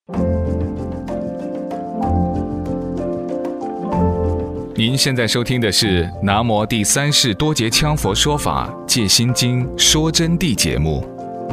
您现在收听的是南无第三世多杰羌佛说法戒心经说真谛节目。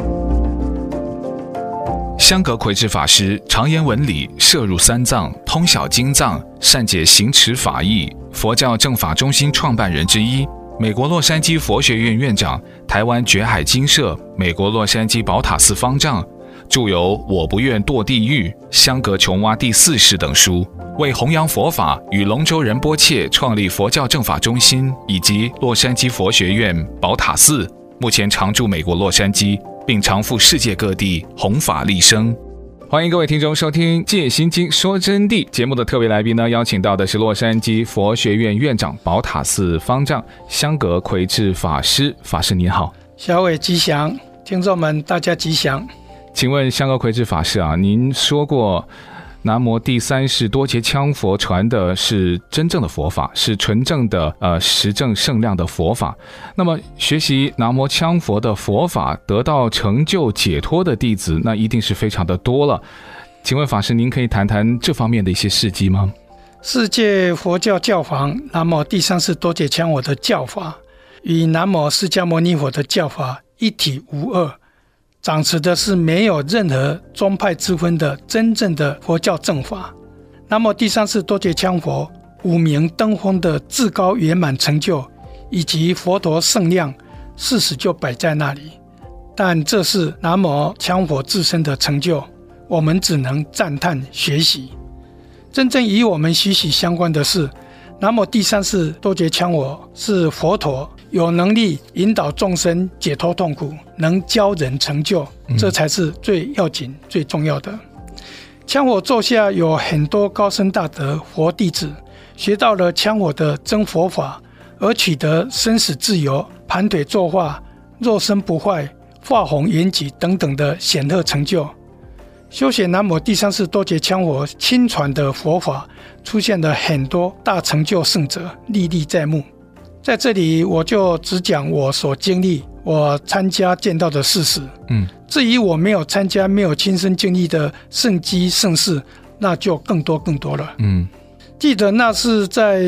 香格奎智法师常言文理，摄入三藏，通晓经藏，善解行持法义，佛教正法中心创办人之一，美国洛杉矶佛学院院长，台湾觉海精舍，美国洛杉矶宝塔寺方丈，著有《我不愿堕地狱》《香格琼蛙第4世》等书，为弘扬佛法与龙州仁波切创立佛教正法中心以及洛杉矶佛学院、宝塔寺，目前常驻美国洛杉矶，并常赴世界各地弘法利生。欢迎各位听众收听《戒心经说真谛》节目的特别来宾呢，邀请到的是洛杉矶佛学院院长、宝塔寺方丈香格奎智法师。法师您好。 小伟吉祥，听众们大家吉祥。 请问香格奎智法师啊，您说过南无第三世多杰羌佛传的是真正的佛法，是纯正的实证圣量的佛法。那么学习南无羌佛的佛法，得到成就解脱的弟子，那一定是非常的多了。请问法师，您可以谈谈这方面的一些事迹吗？ 世界佛教教皇南无第三世多杰羌佛的教法与南无释迦牟尼佛的教法一体无二，掌持的是没有任何宗派之分的真正的佛教正法。南无第三世多杰羌佛五明登峰的至高圆满成就以及佛陀圣量，事实就摆在那里，但这是南无羌佛自身的成就，我们只能赞叹学习。真正与我们息息相关的是，南无第三世多杰羌佛是佛陀有能力引导众生解脱痛苦，能教人成就，这才是最要紧最重要的。羌佛座下有很多高僧大德佛弟子，学到了羌佛的真佛法，而取得生死自由、盘腿坐化、肉身不坏、化虹圆寂等等的显赫成就。修学南无第三世多杰羌佛亲传的佛法，出现了很多大成就圣者，历历在目。在这里我就只讲我所经历、我参加见到的事实。至于我没有参加、没有亲身经历的圣迹圣事，那就更多了。记得那是在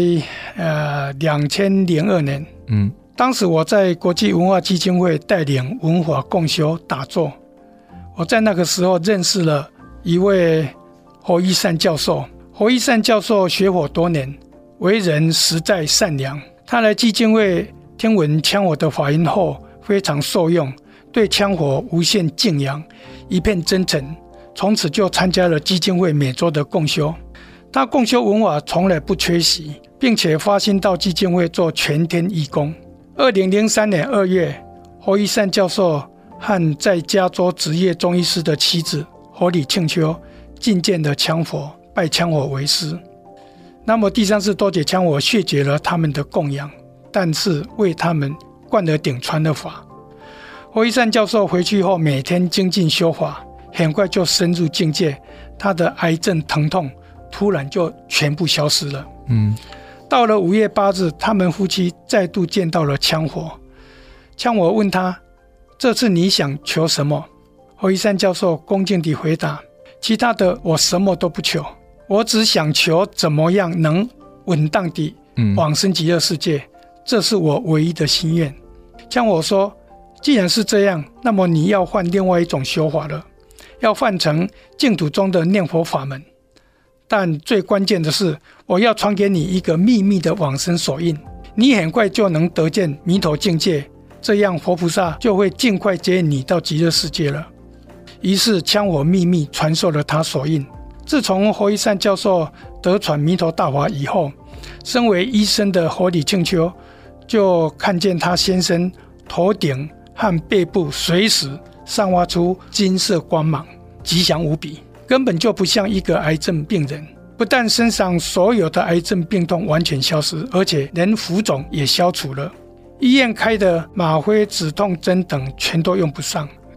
2002年。当时我在国际文化基金会带领文法共修打坐，我在那个时候认识了一位侯一善教授。侯一善教授学佛多年，为人实在善良。他来基金会听闻羌佛的法音后，非常受用，对羌佛无限敬仰，一片真诚，从此就参加了基金会每周的共修。他共修文法从来不缺席，并且发心到基金会做全天义工。2003年2月，侯一善教授和在加州执业中医师的妻子侯李庆秋觐见了羌佛，拜羌佛为师。那么第三世多杰羌佛谢绝了他们的供养，但是为他们灌了顶传了法。侯一善教授回去后每天精进修法，很快就深入境界，他的癌症疼痛突然就全部消失了。到了5月8日，他们夫妻再度见到了羌佛。羌佛问他，这次你想求什么？侯一善教授恭敬地回答，其他的我什么都不求，我只想求怎么样能稳当地往生极乐世界，这是我唯一的心愿。羌佛说，既然是这样，那么你要换另外一种修法了，要换成净土中的念佛法门。但最关键的是，我要传给你一个秘密的往生手印，你很快就能得见弥陀境界，这样佛菩萨就会尽快接引你到极乐世界了。于是羌佛秘密传授了他手印。自从侯一善教授得传弥陀大法以后，身为医生的侯李庆秋就看见他先生头顶和背部随时散发出金色光芒，吉祥无比，根本就不像一个癌症病人。不但身上所有的癌症病痛完全消失，而且连浮肿也消除了。医院开的吗啡止痛针等全都用不上，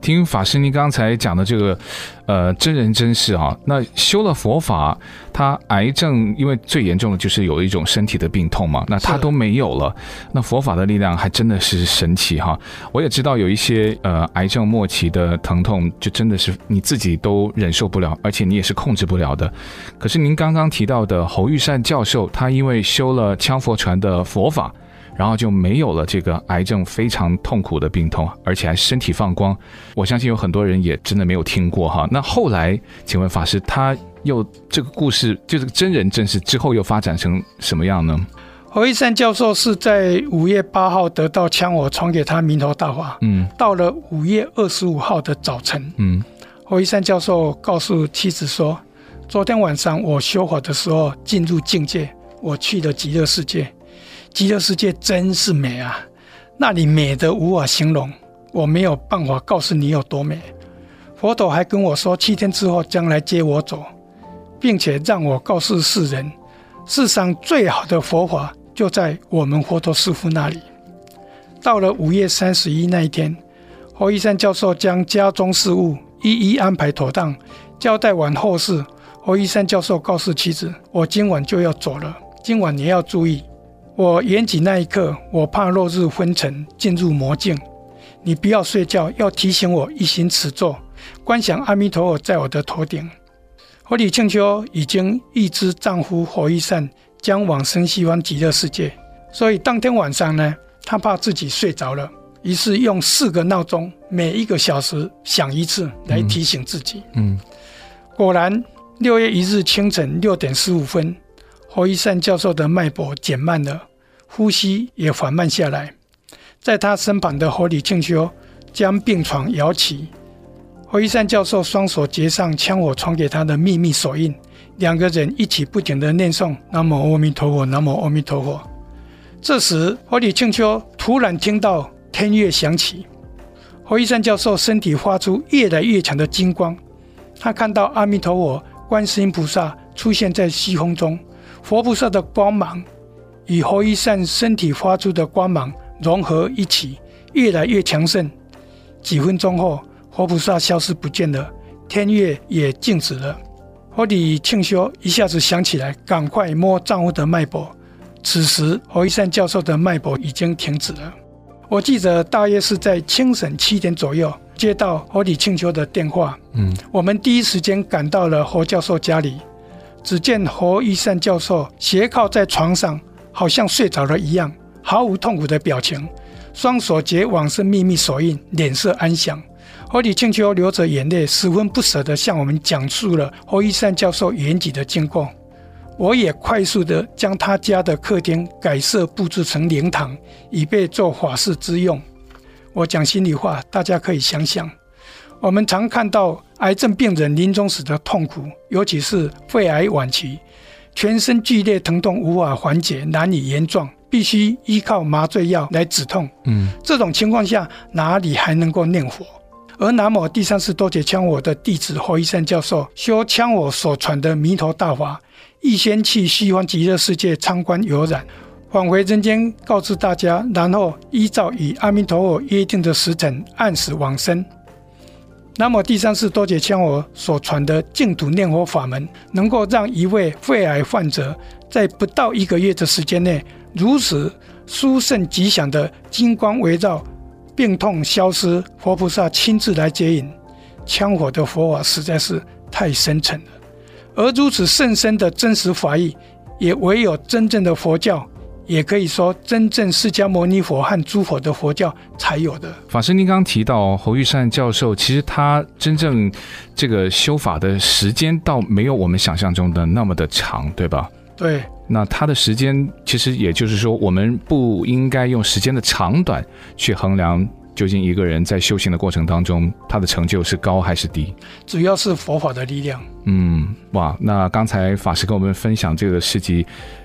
听法师您刚才讲的这个真人真事啊，那修了佛法，他癌症因为最严重的就是有一种身体的病痛嘛，那他都没有了，那佛法的力量还真的是神奇哈。我也知道有一些癌症末期的疼痛，就真的是你自己都忍受不了，而且你也是控制不了的。可是您刚刚提到的侯玉善教授，他因为修了羌佛传的佛法，然后就没有了这个癌症非常痛苦的病痛，而且还身体放光。我相信有很多人也真的没有听过哈。那后来，请问法师，他又这个故事就是真人真事之后又发展成什么样呢？ 侯玉善教授是在5月8号得到枪火传给他弥陀大法，到了5月25号的早晨，侯玉善教授告诉妻子说，昨天晚上我修法的时候进入境界，我去了极乐世界，极乐世界真是美啊，那里美得无法形容，我没有办法告诉你有多美。佛陀还跟我说7天之后将来接我走，并且让我告诉世人，世上最好的佛法就在我们佛陀师父那里。到了5月31那一天，侯玉善教授将家中事务一一安排妥当，交代完后事，侯玉善教授告诉妻子，我今晚就要走了，今晚你要注意，我圆寂那一刻，我怕落日昏沉，进入魔境，你不要睡觉，要提醒我一心持咒，观想阿弥陀佛在我的头顶。侯李庆秋已经预知丈夫侯玉善将往生西方极乐世界，所以当天晚上呢，他怕自己睡着了，于是用4个闹钟，每1个小时响1次来提醒自己。果然6月1日清晨6点15分，侯玉善教授的脉搏减慢了，呼吸也缓慢下来。在他身旁的侯李庆秋将病床摇起，侯玉善教授双手结上枪火传给他的秘密手印，2个人一起不停地念诵南无阿弥陀佛，南无阿弥陀佛。这时侯李庆秋突然听到天乐响起，侯玉善教授身体发出越来越强的金光，他看到阿弥陀佛、观世音菩萨出现在虚空中，佛菩萨的光芒与侯玉善身体发出的光芒融合一起，越来越强盛。几分钟后，佛菩萨消失不见了，天乐也静止了。侯李庆修一下子想起来，赶快摸丈夫的脉搏。此时侯玉善教授的脉搏已经停止了。我记得大约是在清晨7点左右接到侯李庆修的电话，我们第一时间赶到了侯教授家里。只见侯玉善教授斜靠在床上，好像睡着了一样，毫无痛苦的表情，双手结往生秘密手印，脸色安详。侯李庆秋流着眼泪，十分不舍地向我们讲述了侯玉善教授圆寂的经过。我也快速地将他家的客厅改设布置成灵堂，以备做法事之用。我讲心里话，大家可以想想，我们常看到癌症病人临终时的痛苦，尤其是肺癌晚期，全身剧烈疼痛无法缓解，难以言状，必须依靠麻醉药来止痛。这种情况下哪里还能够念佛？而南无第三世多杰羌佛的弟子侯玉善教授修羌佛所传的弥陀大法，预先去西方极乐世界参观游览，返回人间告知大家，然后依照与阿弥陀佛约定的时辰按时往生。南无第三世多杰羌佛所传的净土念佛法门，能够让一位肺癌患者在不到1个月的时间内，如此殊胜吉祥的金光围绕，病痛消失，佛菩萨亲自来接引。羌佛的佛法实在是太深沉了，而如此甚深的真实法义，也唯有真正的佛教，也可以说真正释迦牟尼佛和诸佛的佛教才有的。 法师您刚提到侯玉善教授，其实他真正这个修法的时间倒没有我们想象中的那么的长，对吧？ 对， 那他的时间其实也就是说，我们不应该用时间的长短去衡量究竟一个人在修行的过程当中，他的成就是高还是低， 主要是佛法的力量。 哇，那刚才法师跟我们分享这个事迹，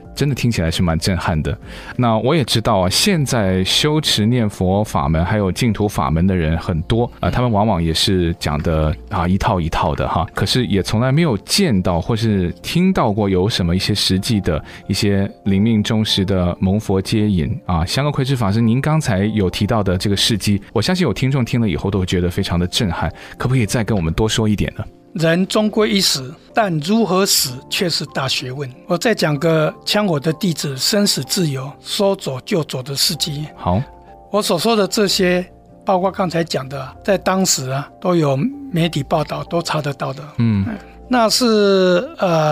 真的听起来是蛮震撼的。那我也知道啊，现在修持念佛法门还有净土法门的人很多他们往往也是讲的一套一套的哈，可是也从来没有见到或是听到过有什么一些实际的一些临命终时的蒙佛接引香格奎智法师您刚才有提到的这个事迹，我相信有听众听了以后都会觉得非常的震撼，可不可以再跟我们多说一点呢？ 人终归一死，但如何死却是大学问。我再讲个枪火的弟子生死自由，说走就走的事迹。 好， 我所说的这些，包括刚才讲的，在当时都有媒体报道，都查得到的。那是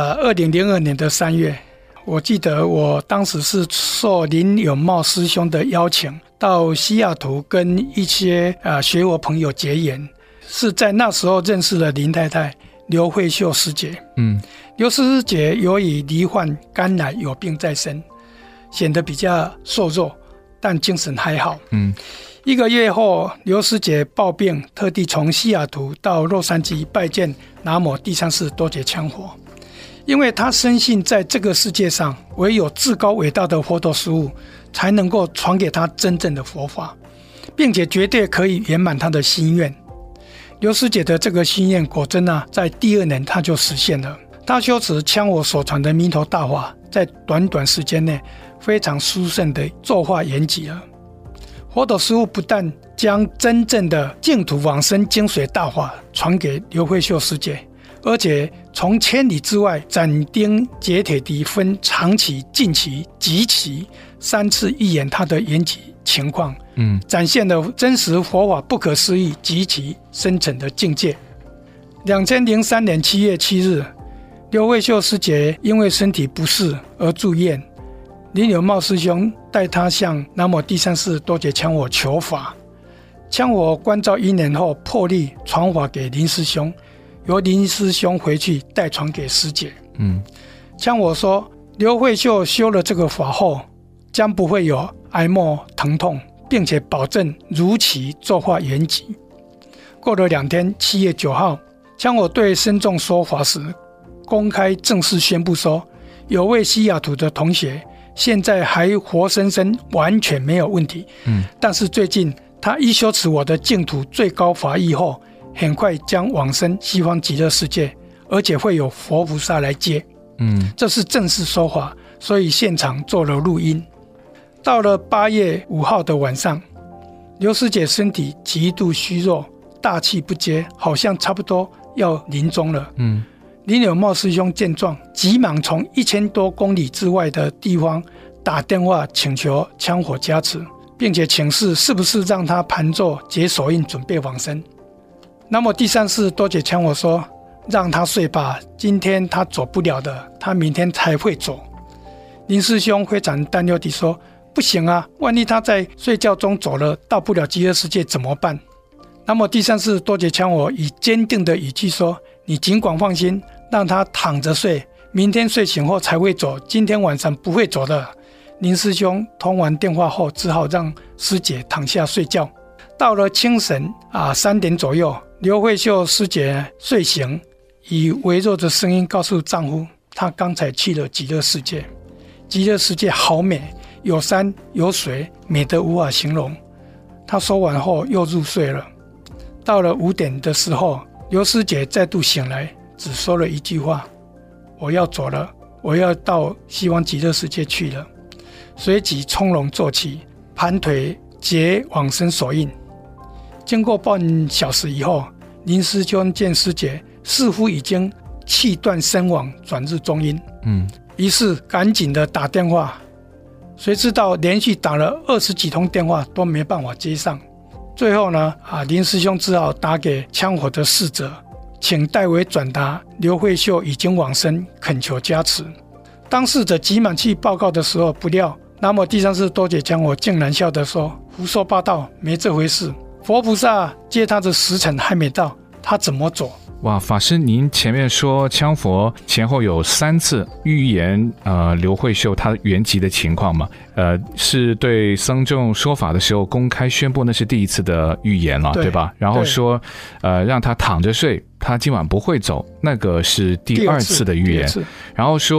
2002年的3月，我记得我当时是受林永茂师兄的邀请，到西雅图跟一些学我朋友结缘。是在那时候认识了林太太刘慧秀师姐。刘师姐由于罹患肝癌，有病在身，显得比较瘦弱，但精神还好。1个月后，刘师姐抱病，特地从西雅图到洛杉矶拜见南无第三世多杰羌佛，因为她深信在这个世界上唯有至高伟大的佛陀师父才能够传给她真正的佛法，并且绝对可以圆满她的心愿。刘师姐的这个心愿果真在第2年她就实现了。她修持羌佛所传的弥陀大法，在短短时间内非常殊胜的作化圆寂了。佛陀师父不但将真正的净土往生精髓大法传给刘慧秀师姐，而且从千里之外斩钉截铁地分长期、近期、极期3次预演她的圆寂情况，展现了真实佛法不可思议极其深沉的境界。2003年7月7日，刘慧秀师姐因为身体不适而住院，林永茂师兄带她向南无第三世多杰羌佛求法，羌佛关照1年后破例传法给林师兄，由林师兄回去代传给师姐。羌佛说，刘慧秀修了这个法后将不会有哀莫疼痛，并且保证如期作化圆寂。过了2天，7月9号，羌佛对僧众说法时，公开正式宣布说，有位西雅图的同学现在还活生生，完全没有问题。但是最近他一修持我的净土最高法义后，很快将往生西方极乐世界，而且会有佛菩萨来接。这是正式说法，所以现场做了录音。到了8月5号的晚上，刘师姐身体极度虚弱，大气不接，好像差不多要临终了。林永茂师兄见状，急忙从1000多公里之外的地方打电话请求羌佛加持，并且请示是不是让他盘坐解手印准备往生。那么第三世多杰羌佛说，让他睡吧，今天他走不了的，他明天才会走。林师兄非常担忧地说，不行啊，万一他在睡觉中走了，到不了极乐世界怎么办？那么第三世多杰羌佛以坚定的语气说，你尽管放心，让他躺着睡，明天睡醒后才会走，今天晚上不会走的。林师兄通完电话后，只好让师姐躺下睡觉。到了清晨3点左右，刘慧秀师姐睡醒，以微弱的声音告诉丈夫，她刚才去了极乐世界。极乐世界好美，有山有水，美得无法形容。她说完后又入睡了。到了5点的时候，刘师姐再度醒来，只说了一句话，我要走了，我要到西方极乐世界去了。随即从容坐起，盘腿结往生手印。经过半小时以后，林师兄见师姐似乎已经气断身亡，转入中阴。于是赶紧的打电话，谁知道连续打了20几通电话都没办法接上。最后呢，林师兄只好打给羌佛的侍者，请代为转达刘慧秀已经往生，恳求加持。当侍者急忙去报告的时候，不料南无第三世多杰羌佛竟然笑着说，胡说八道，没这回事，佛菩萨接他的时辰还没到，他怎么走？ 哇，法师您前面说羌佛前后有3次预言刘慧秀他圆寂的情况嘛？是对僧众说法的时候公开宣布，那是第1次的预言了， 对吧？然后说让他躺着睡，他今晚不会走，那个是第2次的预言。然后说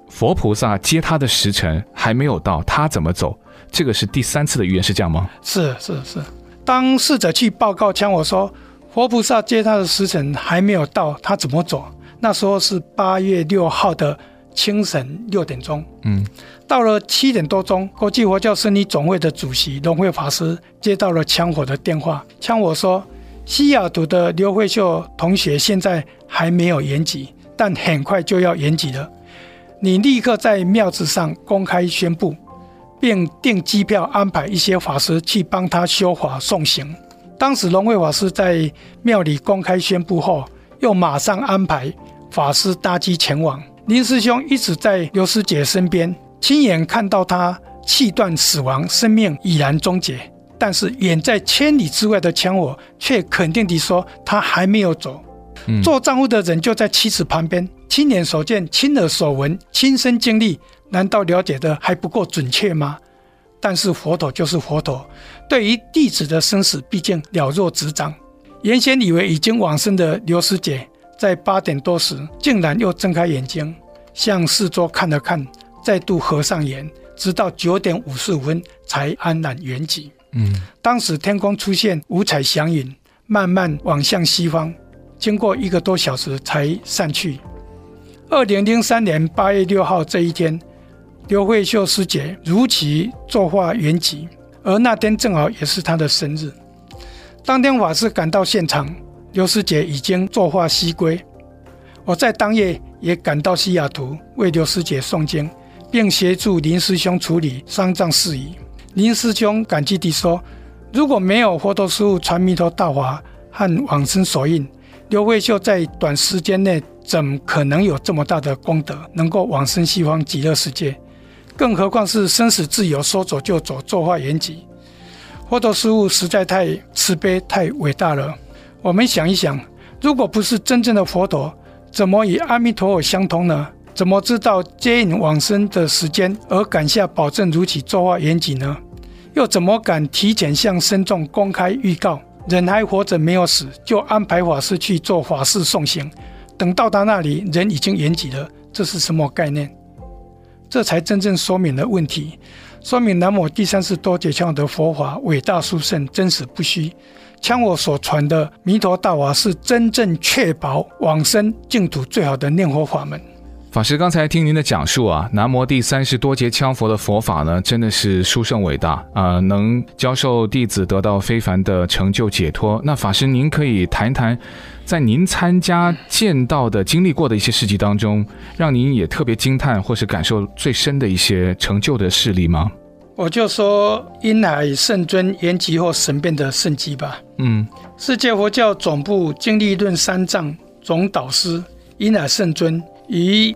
佛菩萨接他的时辰还没有到，他怎么走？这个是第3次的预言，是这样吗？ 是。当逝者去报告羌我说佛菩萨接他的时辰还没有到，他怎么走？那时候是8月6号的清晨6点钟。到了7点多钟，国际佛教僧尼总会的主席龙慧法师接到了羌佛的电话，羌佛说西雅图的刘慧秀同学现在还没有延吉，但很快就要延吉了，你立刻在庙子上公开宣布，并订机票安排一些法师去帮他修法送行。当时龙慧法师在庙里公开宣布后，又马上安排法师搭机前往。林师兄一直在刘师姐身边，亲眼看到他气断死亡，生命已然终结。但是远在千里之外的羌我却肯定地说他还没有走。做丈夫的人就在妻子旁边，亲眼所见，亲耳所闻，亲身经历，难道了解的还不够准确吗？但是佛陀就是佛陀，对于弟子的生死毕竟了若指掌。原先以为已经往生的刘师姐，在8点多时竟然又睁开眼睛，向四周看了看，再度合上眼，直到9点55分才安然圆寂。当时天空出现五彩祥云，慢慢往向西方，经过1个多小时才散去。2003年8月6号这一天，刘慧秀师姐如期作化圆寂，而那天正好也是她的生日。当天法师赶到现场，刘师姐已经作化西归。我在当夜也赶到西雅图为刘师姐诵经，并协助林师兄处理丧葬事宜。林师兄感激地说，如果没有佛陀师父传弥陀大法和往生手印，刘慧秀在短时间内怎可能有这么大的功德，能够往生西方极乐世界？更何况是生死自由，说走就走，作化圆寂。佛陀师父实在太慈悲太伟大了。我们想一想，如果不是真正的佛陀，怎么与阿弥陀佛相通呢？怎么知道接引往生的时间，而敢下保证如期作化圆寂呢？又怎么敢提前向僧众公开预告，人还活着没有死，就安排法师去做法事送行，等到达那里人已经圆寂了？这是什么概念？这才真正说明了问题，说明南无第三世多杰羌的佛法伟大殊胜，真实不虚。羌我所传的弥陀大法是真正确保往生净土最好的念佛法门。 法师刚才听您的讲述啊，南无第三世多杰羌佛的佛法呢，真的是殊胜伟大能教授弟子得到非凡的成就解脱。那法师您可以谈谈在您参加见到的经历过的一些事迹当中，让您也特别惊叹或是感受最深的一些成就的事例吗？ 我就说因海圣尊圆寂后神变的圣迹吧。世界佛教总部经历论三藏总导师因海圣尊于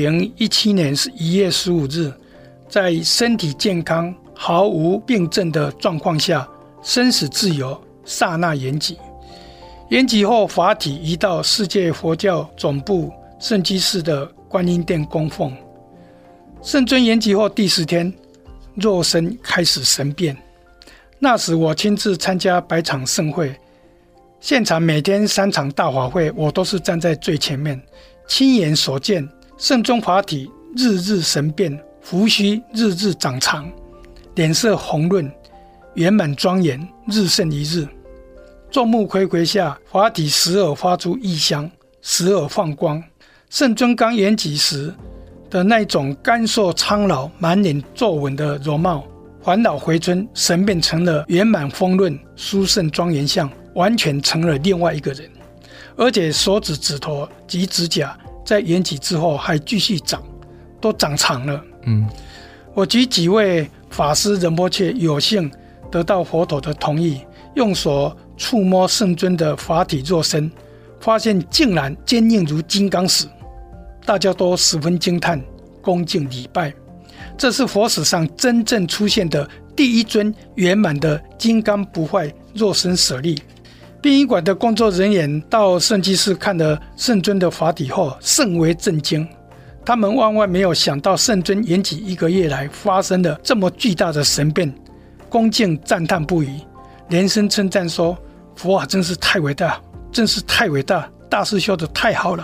2017年1月15日，在身体健康毫无病症的状况下，生死自由，刹那圆寂。圆寂后法体移到世界佛教总部圣积寺的观音殿供奉。圣尊圆寂后第10天，肉身开始神变。那时我亲自参加百场盛会，现场每天3场大法会，我都是站在最前面，亲眼所见圣尊法体日日神变，胡须日日长长，脸色红润，圆满庄严，日胜一日。众目睽睽下，法体时而发出异香，时而放光。圣尊刚圆寂时的那种干瘦苍老、满脸皱纹的容貌，返老回春，神变成了圆满丰润、殊胜庄严相，完全成了另外一个人。而且手指、指头及指甲在圆寂之后还继续长，都长长了。我及几位法师仁波切有幸得到佛陀的同意，用手触摸圣尊的法体肉身，发现竟然坚硬如金刚石，大家都十分惊叹，恭敬礼拜。这是佛史上真正出现的第一尊圆满的金刚不坏肉身舍利。殡仪馆的工作人员到圣积寺看了圣尊的法体后，甚为震惊。他们万万没有想到圣尊圆寂1个月来发生了这么巨大的神变，恭敬赞叹不已，连声称赞说：佛法真是太伟大，真是太伟大，大师修得太好了，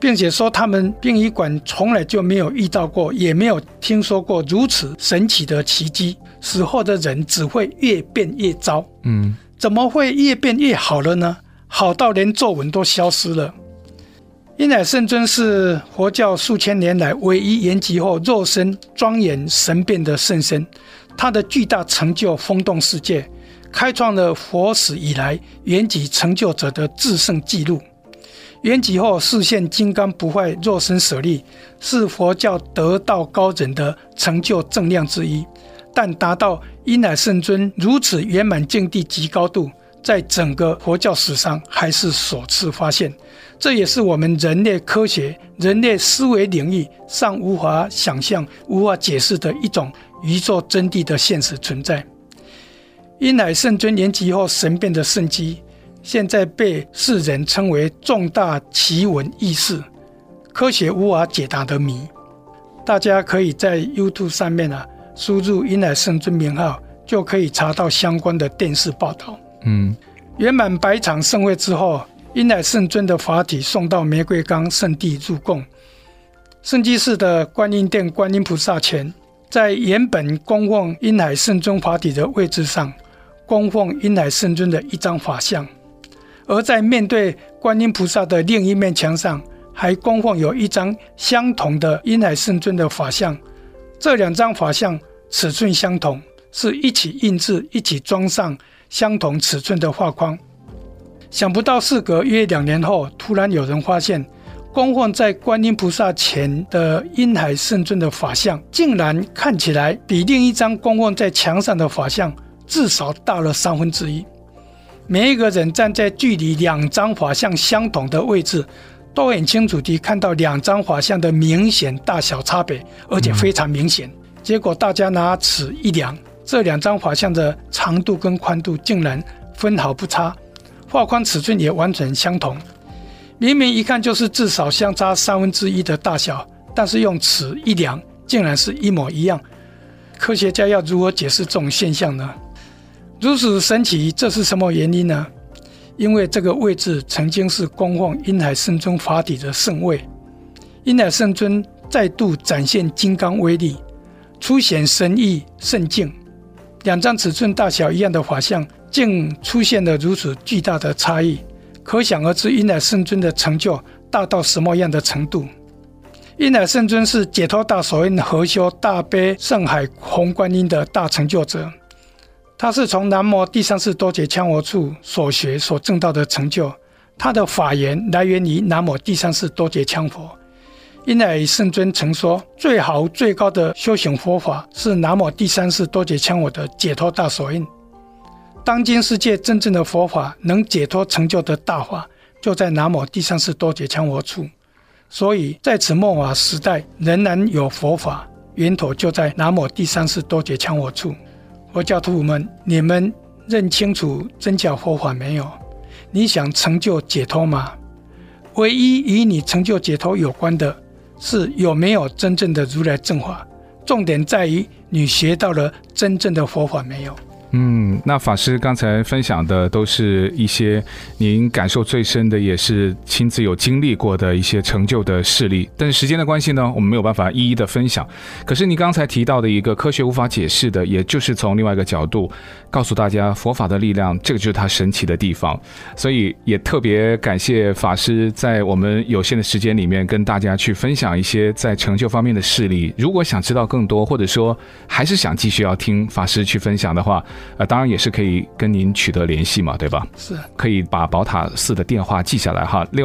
并且说他们殡仪馆从来就没有遇到过，也没有听说过如此神奇的奇迹，死后的人只会越变越糟。怎么会越变越好了呢？好到连皱纹都消失了。因海圣尊是佛教数千年来唯一圆寂后肉身庄严神变的圣身，他的巨大成就轰动世界，开创了佛史以来圆寂成就者的至圣纪录。圆寂后示现金刚不坏肉身舍利，是佛教得道高人的成就正量之一，但达到因海圣尊如此圆满境地及高度，在整个佛教史上还是首次发现。这也是我们人类科学、人类思维领域尚无法想象、无法解释的一种宇宙真谛的现实存在。因海圣尊圆寂后神变的圣迹，现在被世人称为重大奇闻异事，科学无法解答的谜。大家可以在 YouTube 上面输入因海圣尊名号，就可以查到相关的电视报道。圆满100场盛会之后，因海圣尊的法体送到玫瑰岗圣地入供。圣基寺的观音殿观音菩萨前，在原本供奉因海圣尊法体的位置上，供奉因海圣尊的一张法像。而在面对观音菩萨的另一面墙上，还供奉有一张相同的因海圣尊的法像。这2张法像尺寸相同，是一起印制、一起装上相同尺寸的画框。想不到事隔约2年后，突然有人发现供奉在观音菩萨前的因海圣尊的法像，竟然看起来比另一张供奉在墙上的法像至少大了1/3。每一个人站在距离2张法像相同的位置，都很清楚地看到2张法像的明显大小差别，而且非常明显。结果大家拿尺一量，这2张法像的长度跟宽度竟然分毫不差，画框尺寸也完全相同。明明一看就是至少相差1/3的大小，但是用尺一量，竟然是一模一样。科学家要如何解释这种现象呢？如此神奇，这是什么原因呢？因为这个位置曾经是供奉因海圣尊法体的圣位，因海圣尊再度展现金刚威力，凸显神意圣境。2张尺寸大小一样的法像，竟出现了如此巨大的差异，可想而知因海圣尊的成就大到什么样的程度。因海圣尊是解脱大手印合修大悲圣海红观音的大成就者，他是从南无第三世多杰羌佛处所学所证到的成就，他的法源来源于南无第三世多杰羌佛。因海圣尊曾说，最好最高的修行佛法是南无第三世多杰羌佛的解脱大手印。当今世界真正的佛法能解脱成就的大法，就在南无第三世多杰羌佛处。所以在此末法时代，仍然有佛法，源头就在南无第三世多杰羌佛处。佛教徒们，你们认清楚真假佛法没有？你想成就解脱吗？唯一与你成就解脱有关的是有没有真正的如来正法，重点在于你学到了真正的佛法没有。 那法师刚才分享的都是一些您感受最深的，也是亲自有经历过的一些成就的事例，但是时间的关系呢，我们没有办法一一的分享。可是你刚才提到的一个科学无法解释的，也就是从另外一个角度告诉大家佛法的力量，这个就是它神奇的地方。所以也特别感谢法师在我们有限的时间里面跟大家去分享一些在成就方面的事例。如果想知道更多，或者说还是想继续要听法师去分享的话，当然也是可以跟您取得联系嘛，对吧？ 是， 可以把宝塔寺的电话记下来哈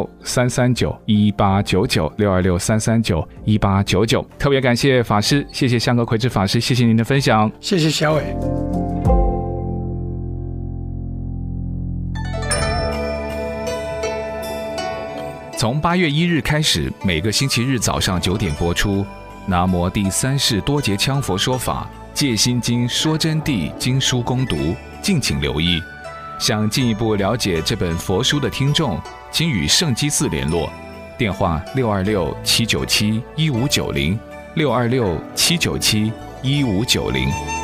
，626-339-1899，626-339-1899。特别感谢法师，谢谢香格奎智法师，谢谢您的分享， 谢谢小伟。 从8月1日开始，每个星期日早上9点播出。南无第三世多杰羌佛说法戒心经说真谛经书攻读，敬请留意。想进一步了解这本佛书的听众，请与圣基寺联络，电话626-797-1590，626-797-1590。